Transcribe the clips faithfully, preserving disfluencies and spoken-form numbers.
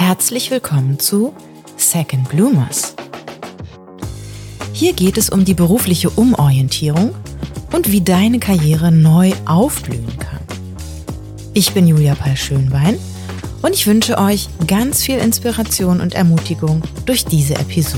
Herzlich willkommen zu Second Bloomers. Hier geht es um die berufliche Umorientierung und wie deine Karriere neu aufblühen kann. Ich bin Julia Pall-Schönbein und ich wünsche euch ganz viel Inspiration und Ermutigung durch diese Episode.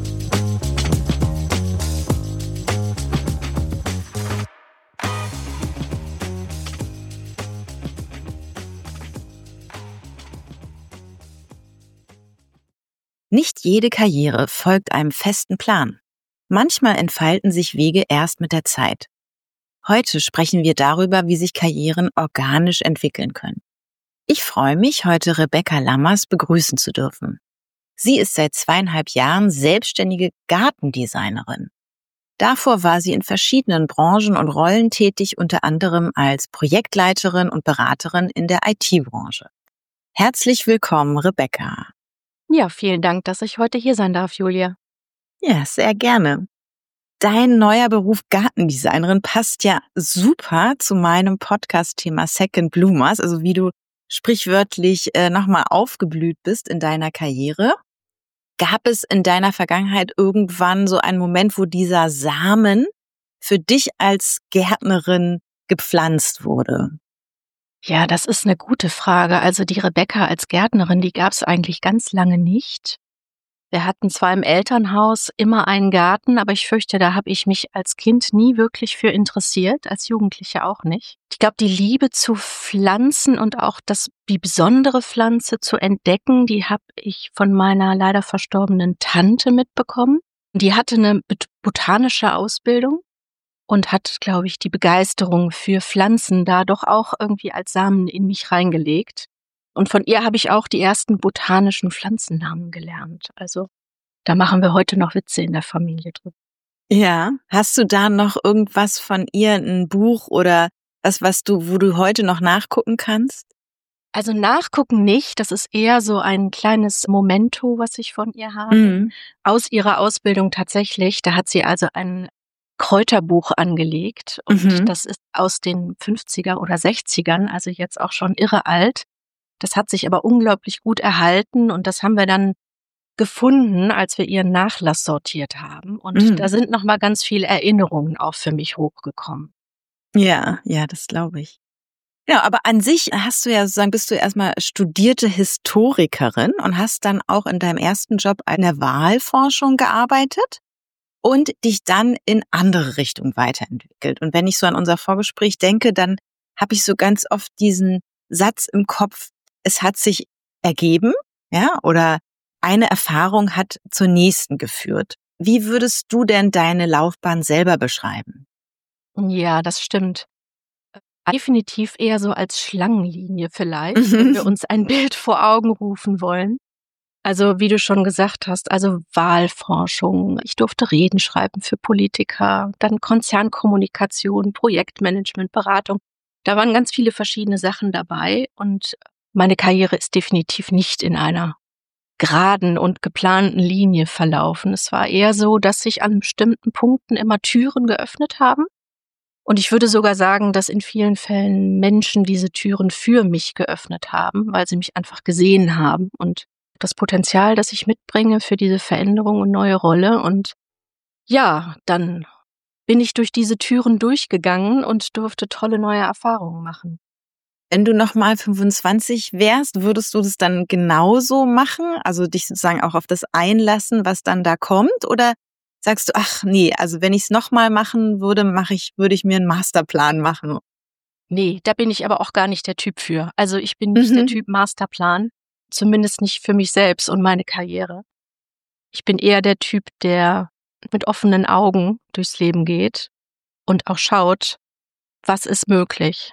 Nicht jede Karriere folgt einem festen Plan. Manchmal entfalten sich Wege erst mit der Zeit. Heute sprechen wir darüber, wie sich Karrieren organisch entwickeln können. Ich freue mich, heute Rebecca Lammers begrüßen zu dürfen. Sie ist seit zweieinhalb Jahren selbstständige Gartendesignerin. Davor war sie in verschiedenen Branchen und Rollen tätig, unter anderem als Projektleiterin und Beraterin in der I T-Branche. Herzlich willkommen, Rebecca. Ja, vielen Dank, dass ich heute hier sein darf, Julia. Ja, sehr gerne. Dein neuer Beruf Gartendesignerin passt ja super zu meinem Podcast-Thema Second Bloomers, also wie du sprichwörtlich äh, nochmal aufgeblüht bist in deiner Karriere. Gab es in deiner Vergangenheit irgendwann so einen Moment, wo dieser Samen für dich als Gärtnerin gepflanzt wurde? Ja, das ist eine gute Frage. Also die Rebecca als Gärtnerin, die gab es eigentlich ganz lange nicht. Wir hatten zwar im Elternhaus immer einen Garten, aber ich fürchte, da habe ich mich als Kind nie wirklich für interessiert, als Jugendliche auch nicht. Ich glaube, die Liebe zu Pflanzen und auch das, die besondere Pflanze zu entdecken, die habe ich von meiner leider verstorbenen Tante mitbekommen. Die hatte eine botanische Ausbildung und hat, glaube ich, die Begeisterung für Pflanzen da doch auch irgendwie als Samen in mich reingelegt. Und von ihr habe ich auch die ersten botanischen Pflanzennamen gelernt. Also da machen wir heute noch Witze in der Familie drüber. Ja, hast du da noch irgendwas von ihr, ein Buch oder was, was du, wo du heute noch nachgucken kannst? Also nachgucken nicht, das ist eher so ein kleines Memento, was ich von ihr habe. Mhm. Aus ihrer Ausbildung tatsächlich, da hat sie also ein Kräuterbuch angelegt und mhm. das ist aus den fünfziger oder sechzigern, also jetzt auch schon irre alt. Das hat sich aber unglaublich gut erhalten und das haben wir dann gefunden, als wir ihren Nachlass sortiert haben. Und mhm. da sind nochmal ganz viele Erinnerungen auch für mich hochgekommen. Ja, ja, das glaube ich. Ja, aber an sich hast du ja sozusagen, bist du erstmal studierte Historikerin und hast dann auch in deinem ersten Job in der Wahlforschung gearbeitet und dich dann in andere Richtungen weiterentwickelt. Und wenn ich so an unser Vorgespräch denke, dann habe ich so ganz oft diesen Satz im Kopf, es hat sich ergeben, ja, oder eine Erfahrung hat zur nächsten geführt. Wie würdest du denn deine Laufbahn selber beschreiben? Ja, das stimmt. Definitiv eher so als Schlangenlinie vielleicht, mhm. wenn wir uns ein Bild vor Augen rufen wollen. Also wie du schon gesagt hast, also Wahlforschung. Ich durfte Reden schreiben für Politiker, dann Konzernkommunikation, Projektmanagement, Beratung. Da waren ganz viele verschiedene Sachen dabei und meine Karriere ist definitiv nicht in einer geraden und geplanten Linie verlaufen. Es war eher so, dass sich an bestimmten Punkten immer Türen geöffnet haben. Und ich würde sogar sagen, dass in vielen Fällen Menschen diese Türen für mich geöffnet haben, weil sie mich einfach gesehen haben und das Potenzial, das ich mitbringe für diese Veränderung und neue Rolle. Und ja, dann bin ich durch diese Türen durchgegangen und durfte tolle neue Erfahrungen machen. Wenn du nochmal fünfundzwanzig wärst, würdest du das dann genauso machen? Also dich sozusagen auch auf das einlassen, was dann da kommt? Oder sagst du, ach nee, also wenn ich es nochmal machen würde, mache ich, würde ich mir einen Masterplan machen? Nee, da bin ich aber auch gar nicht der Typ für. Also ich bin nicht mhm. der Typ Masterplan, zumindest nicht für mich selbst und meine Karriere. Ich bin eher der Typ, der mit offenen Augen durchs Leben geht und auch schaut, was ist möglich.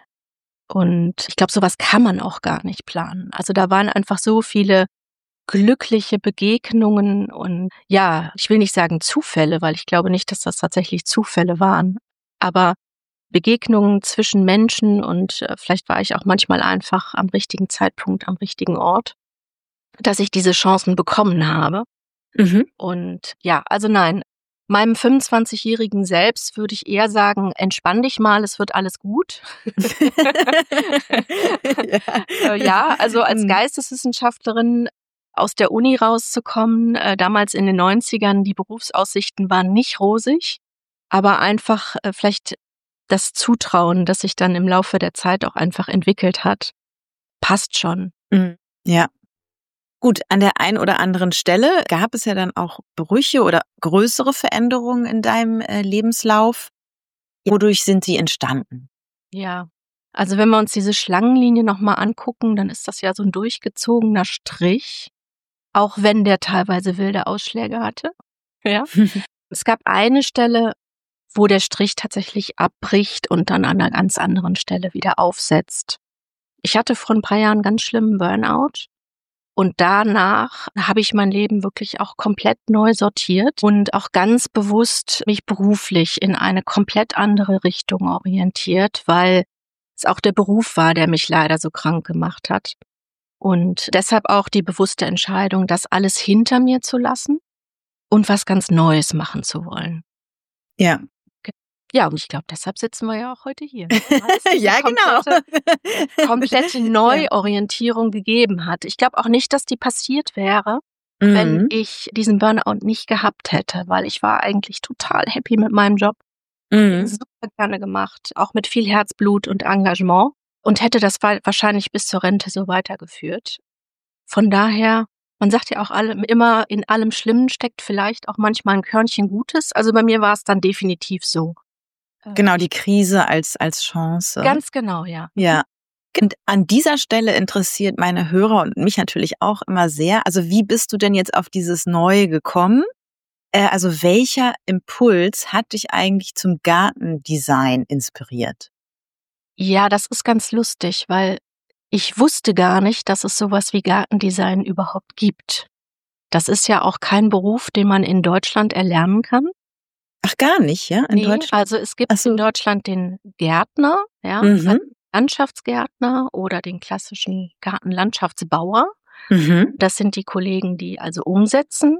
Und ich glaube, sowas kann man auch gar nicht planen. Also da waren einfach so viele glückliche Begegnungen und ja, ich will nicht sagen Zufälle, weil ich glaube nicht, dass das tatsächlich Zufälle waren, aber Begegnungen zwischen Menschen und äh, vielleicht war ich auch manchmal einfach am richtigen Zeitpunkt, am richtigen Ort, dass ich diese Chancen bekommen habe. Mhm. Und ja, also nein, meinem fünfundzwanzigjährigen Selbst würde ich eher sagen, entspann dich mal, es wird alles gut. ja. ja, also als Geisteswissenschaftlerin aus der Uni rauszukommen. Äh, damals in den neunzigern, die Berufsaussichten waren nicht rosig, aber einfach äh, vielleicht das Zutrauen, das sich dann im Laufe der Zeit auch einfach entwickelt hat, passt schon. Mhm. Ja. Gut, an der einen oder anderen Stelle gab es ja dann auch Brüche oder größere Veränderungen in deinem äh, Lebenslauf. Wodurch sind sie entstanden? Ja, also wenn wir uns diese Schlangenlinie nochmal angucken, dann ist das ja so ein durchgezogener Strich, auch wenn der teilweise wilde Ausschläge hatte. Ja. Es gab eine Stelle, wo der Strich tatsächlich abbricht und dann an einer ganz anderen Stelle wieder aufsetzt. Ich hatte vor ein paar Jahren einen ganz schlimmen Burnout und danach habe ich mein Leben wirklich auch komplett neu sortiert und auch ganz bewusst mich beruflich in eine komplett andere Richtung orientiert, weil es auch der Beruf war, der mich leider so krank gemacht hat. Und deshalb auch die bewusste Entscheidung, das alles hinter mir zu lassen und was ganz Neues machen zu wollen. Ja. Ja, und ich glaube, deshalb sitzen wir ja auch heute hier. Ja, komplette, genau. komplette Neuorientierung gegeben hat. Ich glaube auch nicht, dass die passiert wäre, mhm. wenn ich diesen Burnout nicht gehabt hätte, weil ich war eigentlich total happy mit meinem Job. Mhm. Super gerne gemacht, auch mit viel Herzblut und Engagement und hätte das wahrscheinlich bis zur Rente so weitergeführt. Von daher, man sagt ja auch alle, immer, in allem Schlimmen steckt vielleicht auch manchmal ein Körnchen Gutes. Also bei mir war es dann definitiv so. Genau, die Krise als, als Chance. Ganz genau, ja. Ja. Und an dieser Stelle interessiert meine Hörer und mich natürlich auch immer sehr, also wie bist du denn jetzt auf dieses Neue gekommen? Äh, also welcher Impuls hat dich eigentlich zum Gartendesign inspiriert? Ja, das ist ganz lustig, weil ich wusste gar nicht, dass es sowas wie Gartendesign überhaupt gibt. Das ist ja auch kein Beruf, den man in Deutschland erlernen kann. Ach, gar nicht, ja? In nee, Deutschland? Also es gibt so. in Deutschland den Gärtner, ja, mhm. Landschaftsgärtner oder den klassischen Gartenlandschaftsbauer. Mhm. Das sind die Kollegen, die also umsetzen.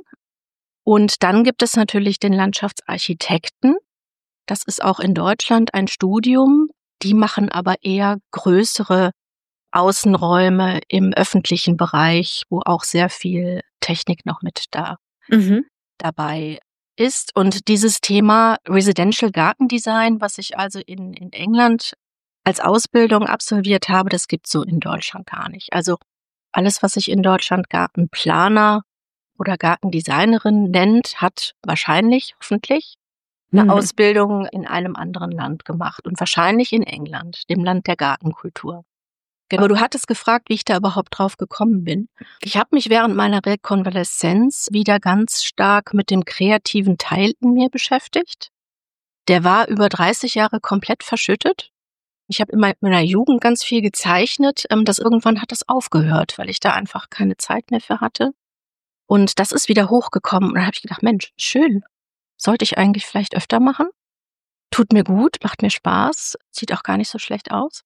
Und dann gibt es natürlich den Landschaftsarchitekten. Das ist auch in Deutschland ein Studium. Die machen aber eher größere Außenräume im öffentlichen Bereich, wo auch sehr viel Technik noch mit da mhm. dabei ist. Und dieses Thema Residential Gartendesign, was ich also in, in England als Ausbildung absolviert habe, das gibt's so in Deutschland gar nicht. Also alles, was sich in Deutschland Gartenplaner oder Gartendesignerin nennt, hat wahrscheinlich, hoffentlich, eine mhm. Ausbildung in einem anderen Land gemacht und wahrscheinlich in England, dem Land der Gartenkultur. Aber du hattest gefragt, wie ich da überhaupt drauf gekommen bin. Ich habe mich während meiner Rekonvaleszenz wieder ganz stark mit dem kreativen Teil in mir beschäftigt. Der war über dreißig Jahre komplett verschüttet. Ich habe in meiner Jugend ganz viel gezeichnet. Das irgendwann hat das aufgehört, weil ich da einfach keine Zeit mehr für hatte. Und das ist wieder hochgekommen. Und dann habe ich gedacht, Mensch, schön. Sollte ich eigentlich vielleicht öfter machen? Tut mir gut, macht mir Spaß, sieht auch gar nicht so schlecht aus.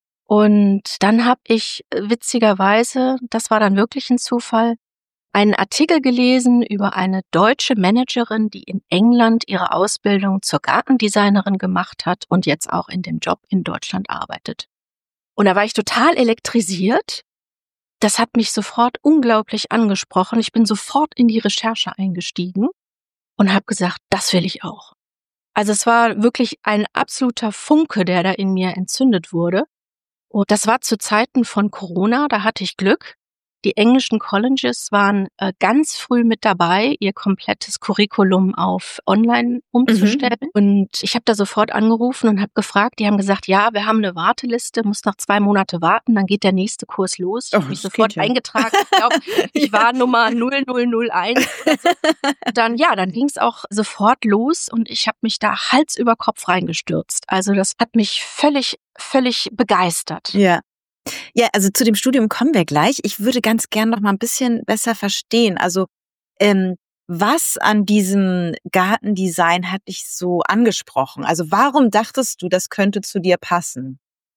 Und dann habe ich witzigerweise, das war dann wirklich ein Zufall, einen Artikel gelesen über eine deutsche Managerin, die in England ihre Ausbildung zur Gartendesignerin gemacht hat und jetzt auch in dem Job in Deutschland arbeitet. Und da war ich total elektrisiert. Das hat mich sofort unglaublich angesprochen. Ich bin sofort in die Recherche eingestiegen und habe gesagt, das will ich auch. Also es war wirklich ein absoluter Funke, der da in mir entzündet wurde. Und das war zu Zeiten von Corona, da hatte ich Glück. Die englischen Colleges waren äh, ganz früh mit dabei, ihr komplettes Curriculum auf online umzustellen. Mhm. Und ich habe da sofort angerufen und habe gefragt, die haben gesagt, ja, wir haben eine Warteliste, muss noch zwei Monate warten, dann geht der nächste Kurs los. Ich habe mich sofort ja. eingetragen. Ich glaube, ich ja. war Nummer null null null eins. Oder so. Dann, ja, dann ging es auch sofort los und ich habe mich da Hals über Kopf reingestürzt. Also das hat mich völlig, völlig begeistert. Ja. Ja, also zu dem Studium kommen wir gleich. Ich würde ganz gern noch mal ein bisschen besser verstehen. Also ähm, was an diesem Gartendesign hat dich so angesprochen? Also warum dachtest du, das könnte zu dir passen?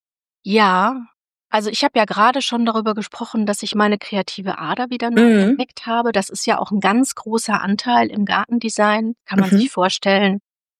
Ja, also ich habe ja gerade schon darüber gesprochen, dass ich meine kreative Ader wieder neu mhm. entdeckt habe. Das ist ja auch ein ganz großer Anteil im Gartendesign, kann man mhm. sich vorstellen.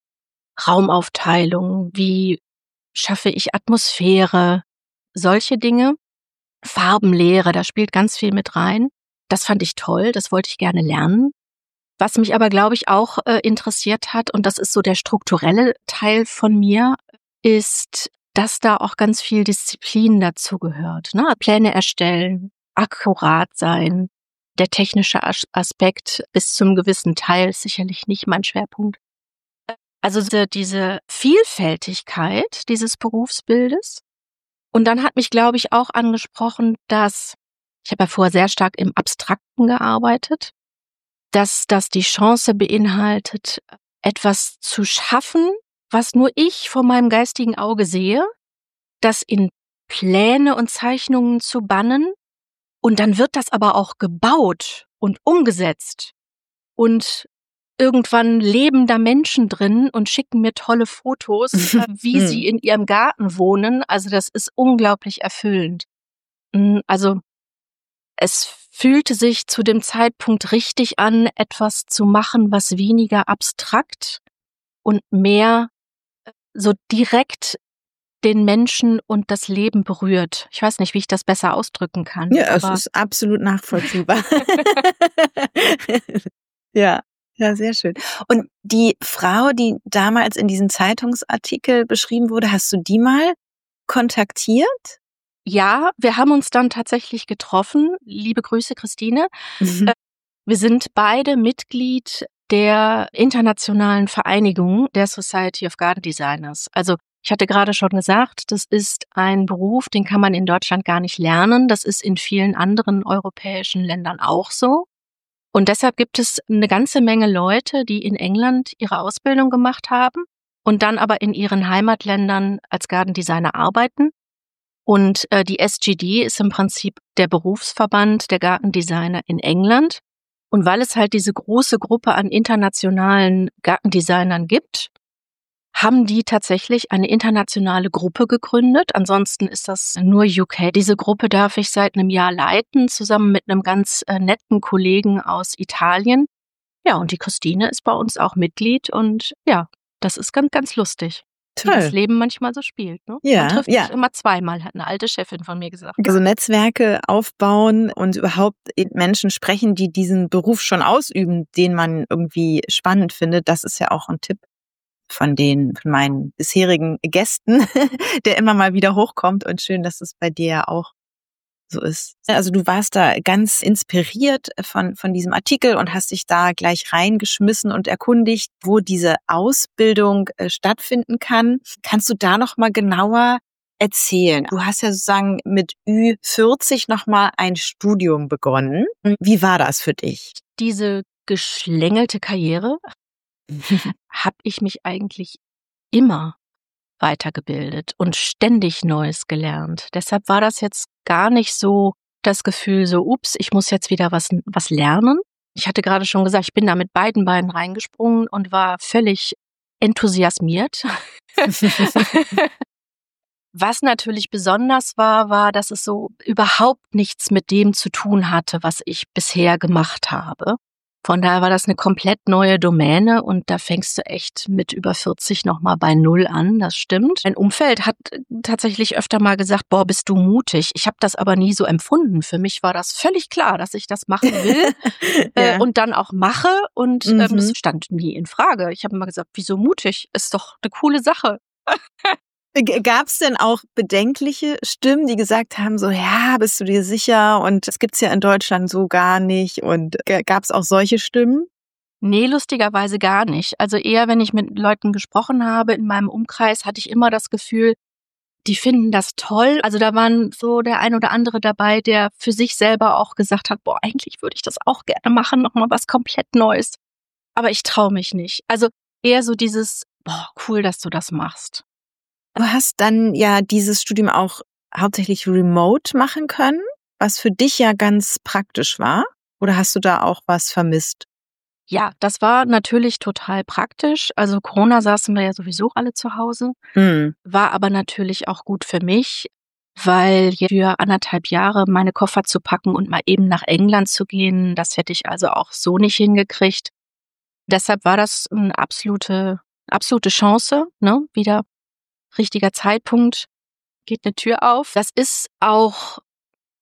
Raumaufteilung, wie schaffe ich Atmosphäre, solche Dinge. Farbenlehre, da spielt ganz viel mit rein. Das fand ich toll, das wollte ich gerne lernen. Was mich aber, glaube ich, auch äh, interessiert hat, und das ist so der strukturelle Teil von mir, ist, dass da auch ganz viel Disziplin dazu gehört. Ne? Pläne erstellen, akkurat sein. Der technische As- Aspekt bis zum gewissen Teil ist sicherlich nicht mein Schwerpunkt. Also diese, diese Vielfältigkeit dieses Berufsbildes. Und dann hat mich, glaube ich, auch angesprochen, dass, ich habe ja vorher sehr stark im Abstrakten gearbeitet, dass das die Chance beinhaltet, etwas zu schaffen, was nur ich vor meinem geistigen Auge sehe, das in Pläne und Zeichnungen zu bannen, und dann wird das aber auch gebaut und umgesetzt und irgendwann leben da Menschen drin und schicken mir tolle Fotos, wie sie in ihrem Garten wohnen. Also das ist unglaublich erfüllend. Also es fühlte sich zu dem Zeitpunkt richtig an, etwas zu machen, was weniger abstrakt und mehr so direkt den Menschen und das Leben berührt. Ich weiß nicht, wie ich das besser ausdrücken kann. Ja, es ist absolut nachvollziehbar. Ja, ja, sehr schön. Und die Frau, die damals in diesem Zeitungsartikel beschrieben wurde, hast du die mal kontaktiert? Ja, wir haben uns dann tatsächlich getroffen. Liebe Grüße, Christine. Mhm. Wir sind beide Mitglied der internationalen Vereinigung der Society of Garden Designers. Also ich hatte gerade schon gesagt, das ist ein Beruf, den kann man in Deutschland gar nicht lernen. Das ist in vielen anderen europäischen Ländern auch so. Und deshalb gibt es eine ganze Menge Leute, die in England ihre Ausbildung gemacht haben und dann aber in ihren Heimatländern als Garden Designer arbeiten. Und äh, die S G D ist im Prinzip der Berufsverband der Gartendesigner in England. Und weil es halt diese große Gruppe an internationalen Gartendesignern gibt, haben die tatsächlich eine internationale Gruppe gegründet. Ansonsten ist das nur U K. Diese Gruppe darf ich seit einem Jahr leiten, zusammen mit einem ganz äh, netten Kollegen aus Italien. Ja, und die Christine ist bei uns auch Mitglied und ja, das ist ganz, ganz lustig. Toll. Wie das Leben manchmal so spielt. Ne? Ja, Man trifft ja. sich immer zweimal, hat eine alte Chefin von mir gesagt. Also Netzwerke aufbauen und überhaupt Menschen sprechen, die diesen Beruf schon ausüben, den man irgendwie spannend findet, das ist ja auch ein Tipp von den, von meinen bisherigen Gästen, der immer mal wieder hochkommt, und schön, dass es bei dir ja auch so ist. Also du warst da ganz inspiriert von, von diesem Artikel und hast dich da gleich reingeschmissen und erkundigt, wo diese Ausbildung äh, stattfinden kann. Kannst du da noch mal genauer erzählen? Du hast ja sozusagen mit Ü vierzig noch mal ein Studium begonnen. Wie war das für dich? Diese geschlängelte Karriere habe ich mich eigentlich immer weitergebildet und ständig Neues gelernt. Deshalb war das jetzt gar nicht so das Gefühl so, ups, ich muss jetzt wieder was, was lernen. Ich hatte gerade schon gesagt, ich bin da mit beiden Beinen reingesprungen und war völlig enthusiasmiert. Was natürlich besonders war, war, dass es so überhaupt nichts mit dem zu tun hatte, was ich bisher gemacht habe. Von daher war das eine komplett neue Domäne und da fängst du echt mit über vierzig nochmal bei Null an, das stimmt. Mein Umfeld hat tatsächlich öfter mal gesagt, boah, bist du mutig. Ich habe das aber nie so empfunden. Für mich war das völlig klar, dass ich das machen will ja. äh, und dann auch mache und mhm. ähm, es stand nie in Frage. Ich habe immer gesagt, wieso mutig? Ist doch eine coole Sache. Gab es denn auch bedenkliche Stimmen, die gesagt haben, so, ja, bist du dir sicher? Und das gibt's ja in Deutschland so gar nicht. Und gab es auch solche Stimmen? Nee, lustigerweise gar nicht. Also eher, wenn ich mit Leuten gesprochen habe in meinem Umkreis, hatte ich immer das Gefühl, die finden das toll. Also da waren so der ein oder andere dabei, der für sich selber auch gesagt hat, boah, eigentlich würde ich das auch gerne machen, nochmal was komplett Neues. Aber ich traue mich nicht. Also eher so dieses, boah, cool, dass du das machst. Du hast dann ja dieses Studium auch hauptsächlich remote machen können, was für dich ja ganz praktisch war. Oder hast du da auch was vermisst? Ja, das war natürlich total praktisch. Also Corona saßen wir ja sowieso alle zu Hause, mhm. war aber natürlich auch gut für mich, weil für anderthalb Jahre meine Koffer zu packen und mal eben nach England zu gehen, das hätte ich also auch so nicht hingekriegt. Deshalb war das eine absolute, absolute Chance, ne, wieder richtiger Zeitpunkt, geht eine Tür auf. Das ist auch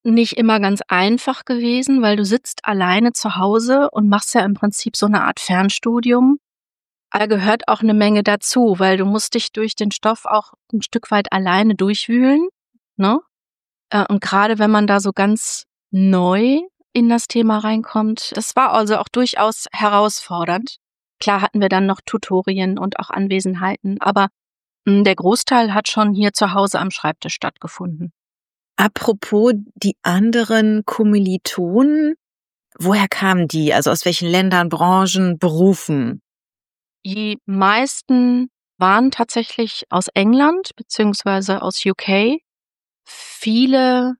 nicht immer ganz einfach gewesen, weil du sitzt alleine zu Hause und machst ja im Prinzip so eine Art Fernstudium. Da gehört auch eine Menge dazu, weil du musst dich durch den Stoff auch ein Stück weit alleine durchwühlen, ne? Äh, und gerade wenn man da so ganz neu in das Thema reinkommt, das war also auch durchaus herausfordernd. Klar hatten wir dann noch Tutorien und auch Anwesenheiten, aber mh, der Großteil hat schon hier zu Hause am Schreibtisch stattgefunden. Apropos die anderen Kommilitonen, woher kamen die? Also aus welchen Ländern, Branchen, Berufen? Die meisten waren tatsächlich aus England beziehungsweise aus U K. Viele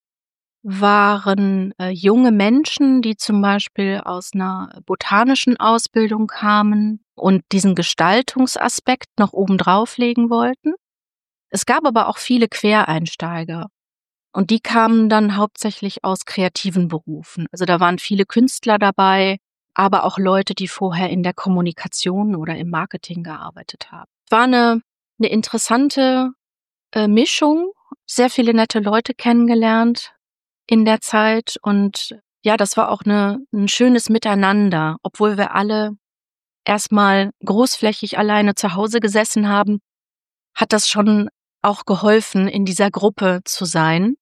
waren äh, junge Menschen, die zum Beispiel aus einer botanischen Ausbildung kamen und diesen Gestaltungsaspekt noch oben drauflegen wollten. Es gab aber auch viele Quereinsteiger und die kamen dann hauptsächlich aus kreativen Berufen. Also da waren viele Künstler dabei, aber auch Leute, die vorher in der Kommunikation oder im Marketing gearbeitet haben. Es war eine, eine interessante äh, Mischung, sehr viele nette Leute kennengelernt in der Zeit und ja, das war auch eine, ein schönes Miteinander, obwohl wir alle erstmal großflächig alleine zu Hause gesessen haben, hat das schon auch geholfen, in dieser Gruppe zu sein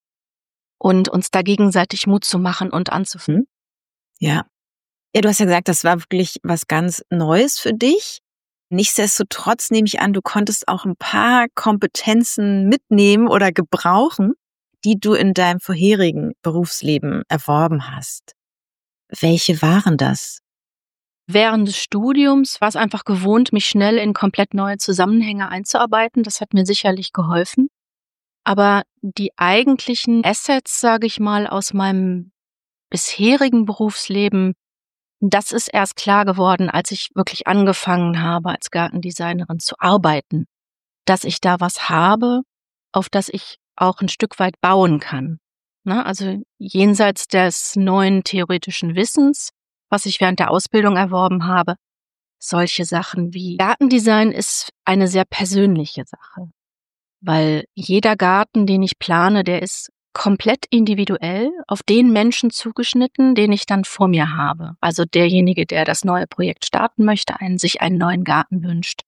und uns da gegenseitig Mut zu machen und anzufangen. Ja. Ja, du hast ja gesagt, das war wirklich was ganz Neues für dich. Nichtsdestotrotz nehme ich an, du konntest auch ein paar Kompetenzen mitnehmen oder gebrauchen, die du in deinem vorherigen Berufsleben erworben hast. Welche waren das? Während des Studiums war es einfach gewohnt, mich schnell in komplett neue Zusammenhänge einzuarbeiten. Das hat mir sicherlich geholfen. Aber die eigentlichen Assets, sage ich mal, aus meinem bisherigen Berufsleben, das ist erst klar geworden, als ich wirklich angefangen habe, als Gartendesignerin zu arbeiten, dass ich da was habe, auf das ich auch ein Stück weit bauen kann. Ne? Also jenseits des neuen theoretischen Wissens, was ich während der Ausbildung erworben habe, solche Sachen wie Gartendesign ist eine sehr persönliche Sache, weil jeder Garten, den ich plane, der ist komplett individuell auf den Menschen zugeschnitten, den ich dann vor mir habe. Also derjenige, der das neue Projekt starten möchte, einen, sich einen neuen Garten wünscht.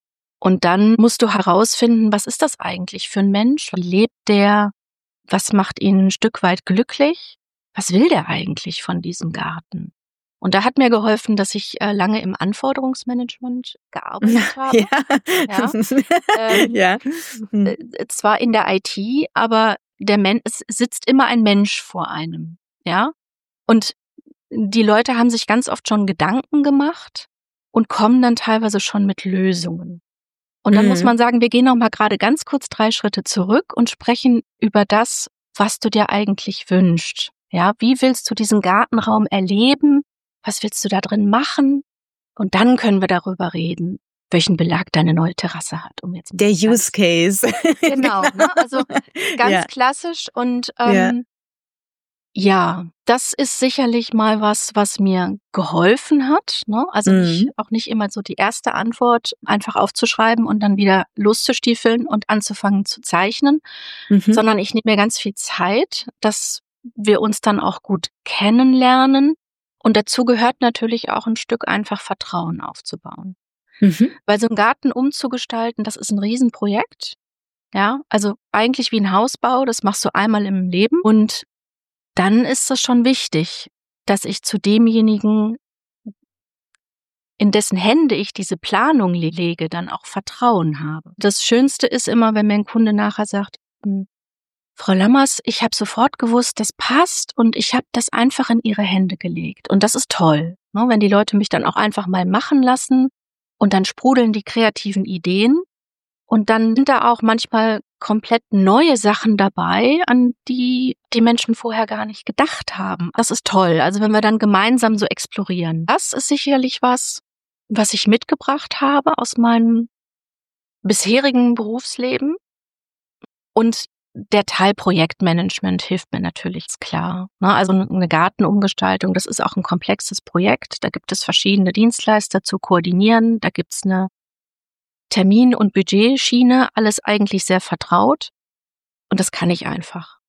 Und dann musst du herausfinden, was ist das eigentlich für ein Mensch? Wie lebt der? Was macht ihn ein Stück weit glücklich? Was will der eigentlich von diesem Garten? Und da hat mir geholfen, dass ich äh, lange im Anforderungsmanagement gearbeitet habe. Ja. Ja. Ähm, Ja. Hm. äh, zwar in der I T, aber der Men- es sitzt immer ein Mensch vor einem. Ja. Und die Leute haben sich ganz oft schon Gedanken gemacht und kommen dann teilweise schon mit Lösungen. Und dann Mhm. muss man sagen, wir gehen noch mal gerade ganz kurz drei Schritte zurück und sprechen über das, was du dir eigentlich wünschst. Ja, wie willst du diesen Gartenraum erleben? Was willst du da drin machen? Und dann können wir darüber reden, welchen Belag deine neue Terrasse hat. Um jetzt ein Der bisschen Use Case. Genau, ne? Also ganz Ja. klassisch und Ja. ähm, ja, das ist sicherlich mal was, was mir geholfen hat, ne? Also nicht, Mhm. auch nicht immer so die erste Antwort einfach aufzuschreiben und dann wieder loszustiefeln und anzufangen zu zeichnen, Mhm. sondern ich nehme mir ganz viel Zeit, dass wir uns dann auch gut kennenlernen. Und dazu gehört natürlich auch ein Stück einfach Vertrauen aufzubauen. Mhm. Weil so einen Garten umzugestalten, das ist ein Riesenprojekt. Ja, also eigentlich wie ein Hausbau, das machst du einmal im Leben und dann ist es schon wichtig, dass ich zu demjenigen, in dessen Hände ich diese Planung le- lege, dann auch Vertrauen habe. Das Schönste ist immer, wenn mir ein Kunde nachher sagt, "Hm, Frau Lammers, ich habe sofort gewusst, das passt und ich habe das einfach in Ihre Hände gelegt." Und das ist toll, ne, wenn die Leute mich dann auch einfach mal machen lassen und dann sprudeln die kreativen Ideen. Und dann sind da auch manchmal komplett neue Sachen dabei, an die die Menschen vorher gar nicht gedacht haben. Das ist toll. Also wenn wir dann gemeinsam so explorieren. Das ist sicherlich was, was ich mitgebracht habe aus meinem bisherigen Berufsleben. Und der Teil Projektmanagement hilft mir natürlich, ist klar. Ne, also eine Gartenumgestaltung, das ist auch ein komplexes Projekt. Da gibt es verschiedene Dienstleister zu koordinieren. Da gibt es eine Termin- und Budgetschiene, alles eigentlich sehr vertraut. Und das kann ich einfach.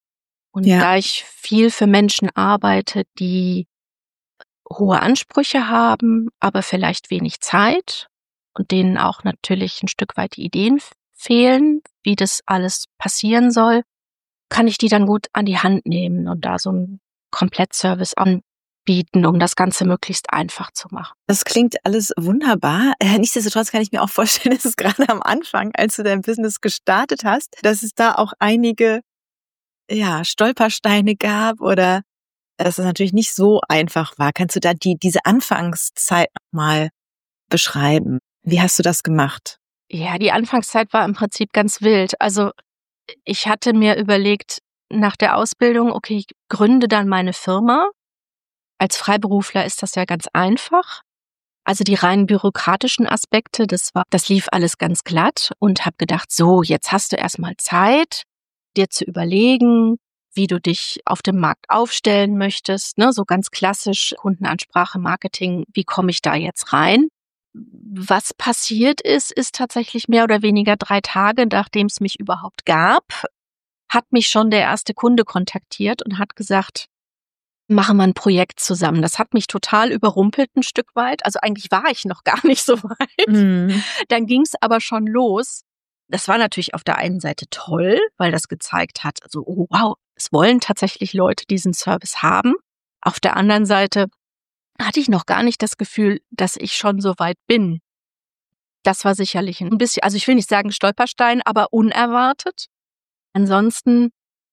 Und Ja. da ich viel für Menschen arbeite, die hohe Ansprüche haben, aber vielleicht wenig Zeit und denen auch natürlich ein Stück weit die Ideen f- fehlen, wie das alles passieren soll, kann ich die dann gut an die Hand nehmen und da so einen Komplettservice anbieten, um das Ganze möglichst einfach zu machen. Das klingt alles wunderbar. Äh, Nichtsdestotrotz kann ich mir auch vorstellen, dass es gerade am Anfang, als du dein Business gestartet hast, dass es da auch einige, ja, Stolpersteine gab oder dass es natürlich nicht so einfach war. Kannst du da die, diese Anfangszeit mal beschreiben? Wie hast du das gemacht? Ja, die Anfangszeit war im Prinzip ganz wild. Also ich hatte mir überlegt, nach der Ausbildung, okay, ich gründe dann meine Firma. Als Freiberufler ist das ja ganz einfach. Also die rein bürokratischen Aspekte, das war, das lief alles ganz glatt und habe gedacht, so, jetzt hast du erstmal Zeit, dir zu überlegen, wie du dich auf dem Markt aufstellen möchtest, ne, so ganz klassisch Kundenansprache, Marketing, wie komme ich da jetzt rein? Was passiert ist, ist tatsächlich mehr oder weniger drei Tage, nachdem es mich überhaupt gab, hat mich schon der erste Kunde kontaktiert und hat gesagt, machen wir ein Projekt zusammen. Das hat mich total überrumpelt ein Stück weit. Also eigentlich war ich noch gar nicht so weit. Mhm. Dann ging es aber schon los. Das war natürlich auf der einen Seite toll, weil das gezeigt hat, also oh wow, es wollen tatsächlich Leute diesen Service haben. Auf der anderen Seite hatte ich noch gar nicht das Gefühl, dass ich schon so weit bin. Das war sicherlich ein bisschen, also ich will nicht sagen Stolperstein, aber unerwartet. Ansonsten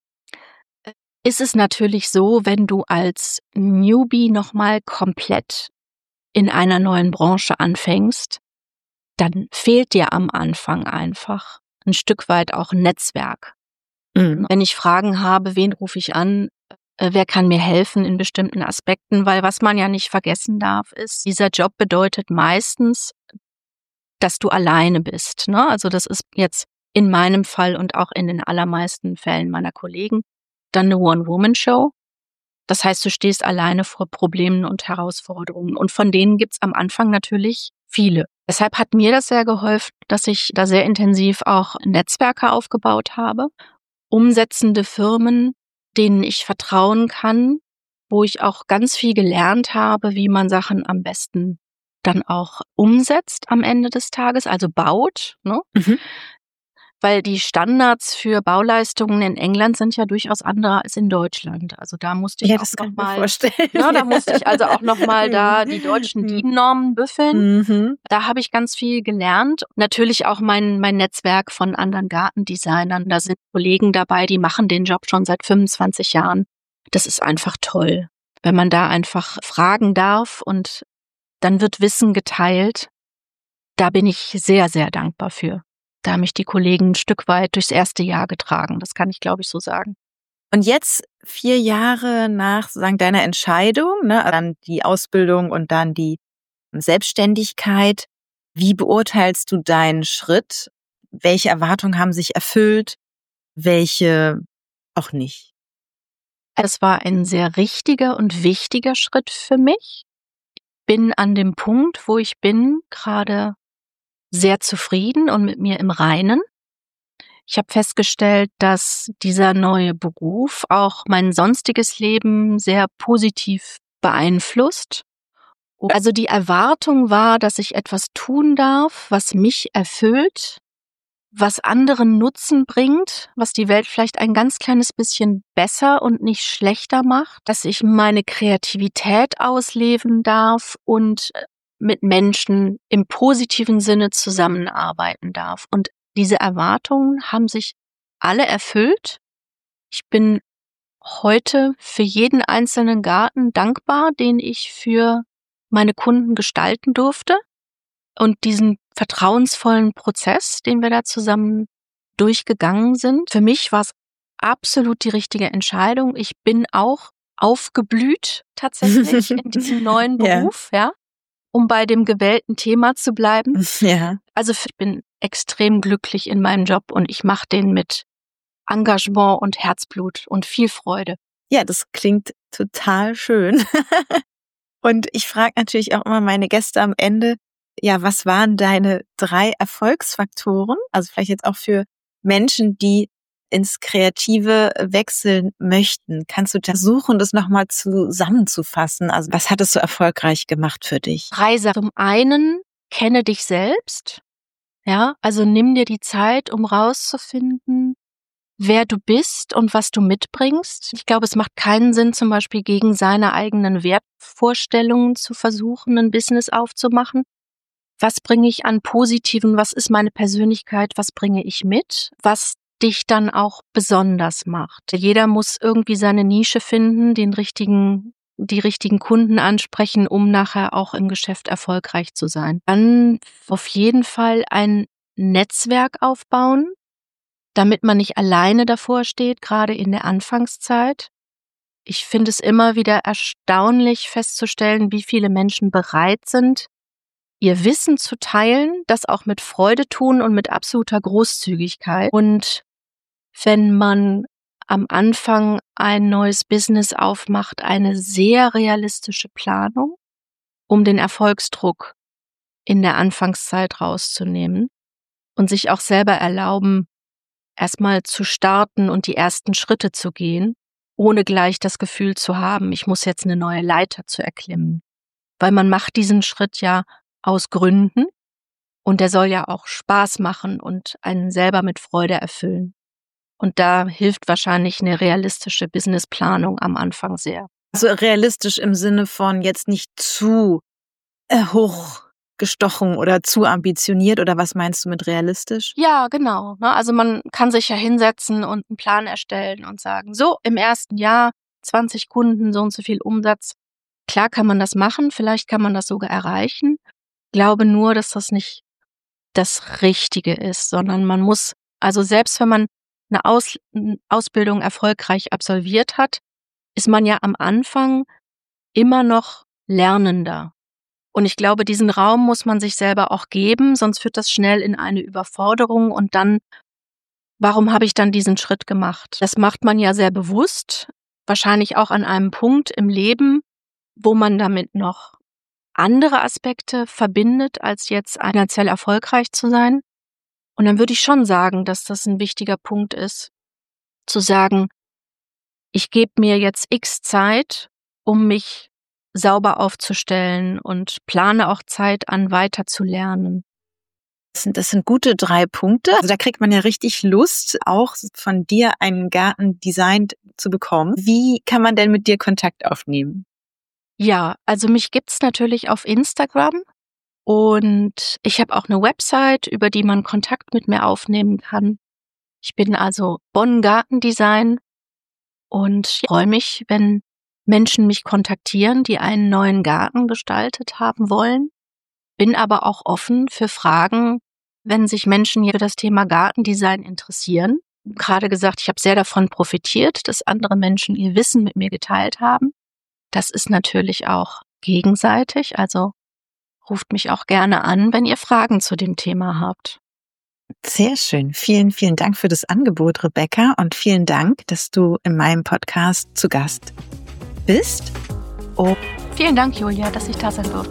ist es natürlich so, wenn du als Newbie nochmal komplett in einer neuen Branche anfängst, dann fehlt dir am Anfang einfach ein Stück weit auch ein Netzwerk. Mhm. Wenn ich Fragen habe, wen rufe ich an, äh, wer kann mir helfen in bestimmten Aspekten, weil was man ja nicht vergessen darf, ist, dieser Job bedeutet meistens, dass du alleine bist, ne? Also das ist jetzt in meinem Fall und auch in den allermeisten Fällen meiner Kollegen dann eine One-Woman-Show. Das heißt, du stehst alleine vor Problemen und Herausforderungen. Und von denen gibt's am Anfang natürlich viele. Deshalb hat mir das sehr geholfen, dass ich da sehr intensiv auch Netzwerke aufgebaut habe, umsetzende Firmen, denen ich vertrauen kann, wo ich auch ganz viel gelernt habe, wie man Sachen am besten dann auch umsetzt am Ende des Tages, also baut, ne? Mhm. Weil die Standards für Bauleistungen in England sind ja durchaus andere als in Deutschland. Also da musste ich Ja, auch das kann noch ich mir mal, vorstellen. ne, da musste ich also auch noch mal da die deutschen D I N-Normen büffeln. Mhm. Da habe ich ganz viel gelernt. Natürlich auch mein mein Netzwerk von anderen Gartendesignern. Da sind Kollegen dabei, die machen den Job schon seit fünfundzwanzig Jahren. Das ist einfach toll, wenn man da einfach fragen darf und dann wird Wissen geteilt. Da bin ich sehr, sehr dankbar für. Da haben mich die Kollegen ein Stück weit durchs erste Jahr getragen. Das kann ich, glaube ich, so sagen. Und jetzt vier Jahre nach sozusagen deiner Entscheidung, ne, dann die Ausbildung und dann die Selbstständigkeit. Wie beurteilst du deinen Schritt? Welche Erwartungen haben sich erfüllt? Welche auch nicht? Es war ein sehr richtiger und wichtiger Schritt für mich. Ich bin an dem Punkt, wo ich bin, gerade sehr zufrieden und mit mir im Reinen. Ich habe festgestellt, dass dieser neue Beruf auch mein sonstiges Leben sehr positiv beeinflusst. Also die Erwartung war, dass ich etwas tun darf, was mich erfüllt, was anderen Nutzen bringt, was die Welt vielleicht ein ganz kleines bisschen besser und nicht schlechter macht, dass ich meine Kreativität ausleben darf und mit Menschen im positiven Sinne zusammenarbeiten darf. Und diese Erwartungen haben sich alle erfüllt. Ich bin heute für jeden einzelnen Garten dankbar, den ich für meine Kunden gestalten durfte. Und diesen vertrauensvollen Prozess, den wir da zusammen durchgegangen sind. Für mich war es absolut die richtige Entscheidung. Ich bin auch aufgeblüht tatsächlich in diesem neuen Beruf, ja. ja, um bei dem gewählten Thema zu bleiben. Ja. Also ich bin extrem glücklich in meinem Job und ich mache den mit Engagement und Herzblut und viel Freude. Ja, das klingt total schön. Und ich frage natürlich auch immer meine Gäste am Ende, ja, was waren deine drei Erfolgsfaktoren? Also vielleicht jetzt auch für Menschen, die ins Kreative wechseln möchten, kannst du versuchen, das nochmal zusammenzufassen? Also was hat es so erfolgreich gemacht für dich? Reise. Zum einen, kenne dich selbst. Ja, also nimm dir die Zeit, um rauszufinden, wer du bist und was du mitbringst. Ich glaube, es macht keinen Sinn, zum Beispiel gegen seine eigenen Wertvorstellungen zu versuchen, ein Business aufzumachen. Was bringe ich an Positiven? Was ist meine Persönlichkeit? Was bringe ich mit? Was dich dann auch besonders macht. Jeder muss irgendwie seine Nische finden, den richtigen, die richtigen Kunden ansprechen, um nachher auch im Geschäft erfolgreich zu sein. Dann auf jeden Fall ein Netzwerk aufbauen, damit man nicht alleine davor steht, gerade in der Anfangszeit. Ich finde es immer wieder erstaunlich festzustellen, wie viele Menschen bereit sind, ihr Wissen zu teilen, das auch mit Freude tun und mit absoluter Großzügigkeit. Und wenn man am Anfang ein neues Business aufmacht, eine sehr realistische Planung, um den Erfolgsdruck in der Anfangszeit rauszunehmen und sich auch selber erlauben, erstmal zu starten und die ersten Schritte zu gehen, ohne gleich das Gefühl zu haben, ich muss jetzt eine neue Leiter zu erklimmen. Weil man macht diesen Schritt ja aus Gründen und der soll ja auch Spaß machen und einen selber mit Freude erfüllen. Und da hilft wahrscheinlich eine realistische Businessplanung am Anfang sehr. Also realistisch im Sinne von jetzt nicht zu äh, hochgestochen oder zu ambitioniert, oder was meinst du mit realistisch? Ja, genau. Also man kann sich ja hinsetzen und einen Plan erstellen und sagen, so im ersten Jahr zwanzig Kunden, so und so viel Umsatz. Klar kann man das machen, vielleicht kann man das sogar erreichen. Ich glaube nur, dass das nicht das Richtige ist, sondern man muss, also selbst wenn man eine Aus, Ausbildung erfolgreich absolviert hat, ist man ja am Anfang immer noch Lernender. Und ich glaube, diesen Raum muss man sich selber auch geben, sonst führt das schnell in eine Überforderung und dann, warum habe ich dann diesen Schritt gemacht? Das macht man ja sehr bewusst, wahrscheinlich auch an einem Punkt im Leben, wo man damit noch andere Aspekte verbindet, als jetzt finanziell erfolgreich zu sein. Und dann würde ich schon sagen, dass das ein wichtiger Punkt ist, zu sagen, ich gebe mir jetzt x Zeit, um mich sauber aufzustellen und plane auch Zeit an, weiter zu lernen. Das sind, das sind gute drei Punkte. Also da kriegt man ja richtig Lust, auch von dir einen Garten designt zu bekommen. Wie kann man denn mit dir Kontakt aufnehmen? Ja, also mich gibt's natürlich auf Instagram. Und ich habe auch eine Website, über die man Kontakt mit mir aufnehmen kann. Ich bin also Bonn Gartendesign und ich freue mich, wenn Menschen mich kontaktieren, die einen neuen Garten gestaltet haben wollen. Bin aber auch offen für Fragen, wenn sich Menschen hier für das Thema Gartendesign interessieren. Gerade gesagt, ich habe sehr davon profitiert, dass andere Menschen ihr Wissen mit mir geteilt haben. Das ist natürlich auch gegenseitig, also ruft mich auch gerne an, wenn ihr Fragen zu dem Thema habt. Sehr schön. Vielen, vielen Dank für das Angebot, Rebecca. Und vielen Dank, dass du in meinem Podcast zu Gast bist. Oh. Vielen Dank, Julia, dass ich da sein durfte.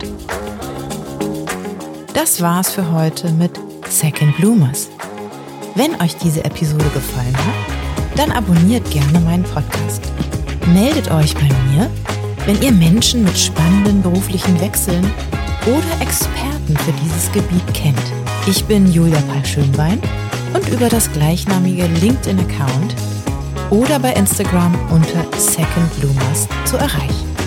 Das war's für heute mit Second Bloomers. Wenn euch diese Episode gefallen hat, dann abonniert gerne meinen Podcast. Meldet euch bei mir, wenn ihr Menschen mit spannenden beruflichen Wechseln oder Experten für dieses Gebiet kennt. Ich bin Julia Pahl-Schönbein und über das gleichnamige LinkedIn-Account oder bei Instagram unter Second Bloomers zu erreichen.